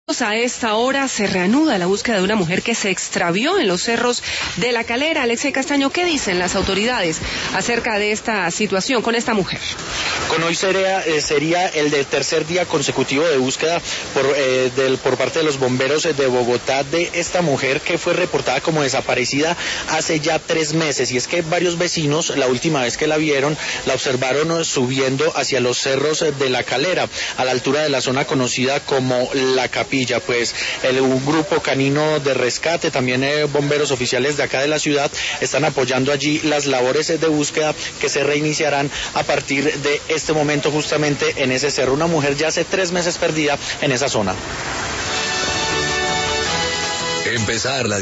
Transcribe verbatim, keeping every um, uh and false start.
A esta hora se reanuda la búsqueda de una mujer que se extravió en los cerros de La Calera. Alexei Castaño, ¿qué dicen las autoridades acerca de esta situación con esta mujer? Con hoy sería, eh, sería el del tercer día consecutivo de búsqueda por, eh, del, por parte de los bomberos de Bogotá de esta mujer que fue reportada como desaparecida hace ya tres meses. Y es que varios vecinos, la última vez que la vieron, la observaron subiendo hacia los cerros de La Calera, a la altura de la zona conocida como La Capilla. Pues el un grupo canino de rescate, también eh, bomberos oficiales de acá de la ciudad, están apoyando allí las labores de búsqueda que se reiniciarán a partir de este momento justamente en ese cerro. Una mujer ya hace tres meses perdida en esa zona. Empezar la